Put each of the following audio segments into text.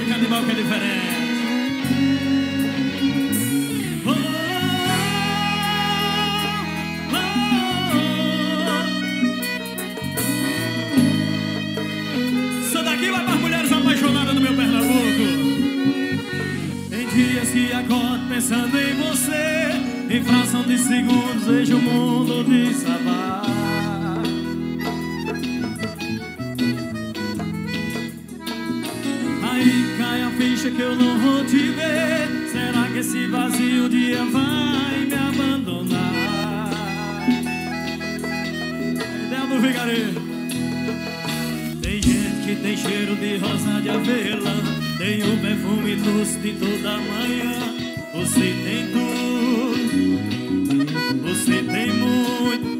canibal que é diferente. Isso daqui vai para as mulheres apaixonadas do meu Pernambuco. Tem dias que acordo pensando em você, em fração de segundos vejo o mundo desabar. Aí cai a ficha que eu não vou te ver. Será que esse vazio um dia vai me abandonar? Ideia do vigareiro. Tem gente que tem cheiro de rosa de avelã, tem o perfume doce de toda manhã. Você tem tudo, você tem muito,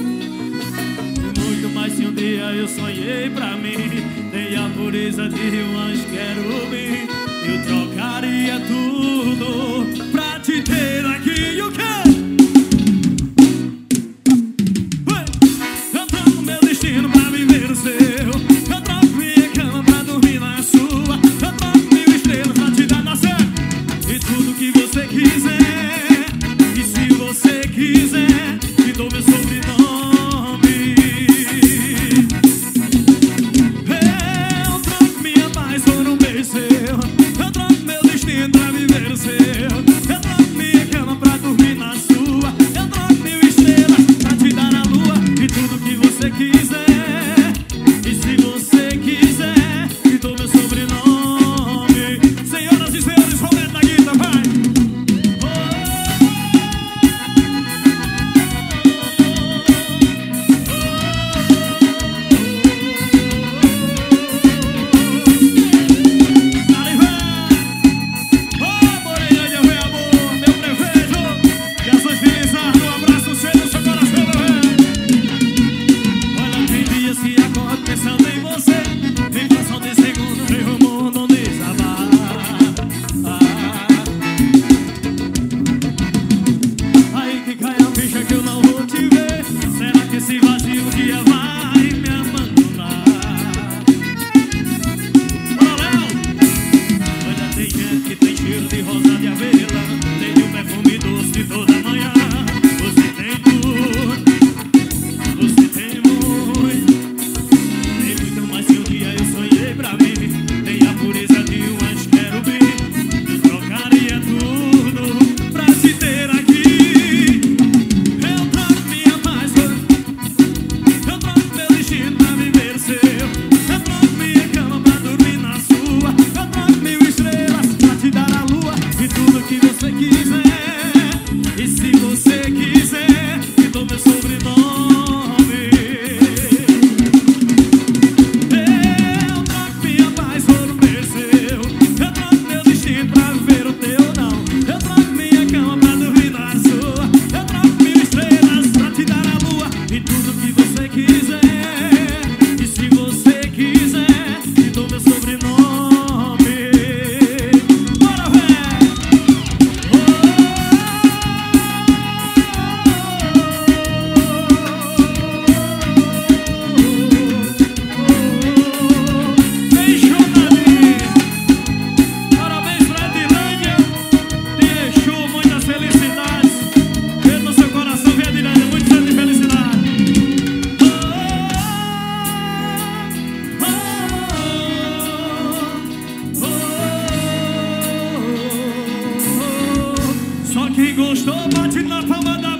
muito mais que um dia eu sonhei pra mim. Tem a pureza de um anjo querubim. Eu trocaria tudo pra te ter aqui. O quê? Eu troco meu destino pra viver o seu. Eu troco minha cama pra dormir na sua. Eu troco mil estrelas pra te dar na céu. E tudo que você quiser. E se você quiser, te dou meu sobrenome. Eu troco minha paz por um beijo seu. Eu troco meu destino pra viver o seu. Eu troco minha cama pra dormir na sua. Eu troco mil estrelas pra te dar a lua. E tudo que você quiser. E se você quiser, te dou meu sobrenome. Senhoras e senhores, roleta da guitarra, vai! Pensando em você, em fração de segundo, vejo o mundo desabar. Aí que cai a ficha que eu não vou te ver. Será que esse vazio um dia vai me abandonar? Bora, Léo! Olha, tem gente que tem cheiro de rosa de avelã, tem o perfume doce de toda manhã. Você tem tudo, você tem muito, mas se um dia eu sonhei pra mim. Tem a pureza de um anjo querubim. Eu trocaria tudo pra te ter aqui. Eu troco minha paz por... Eu troco meu destino pra viver o seu. Eu troco minha cama pra dormir na sua. Eu troco mil estrelas pra te dar a lua. E tudo que você quiser. E se você quiser, te dou meu sobrenome. Quem gostou, bate na palma da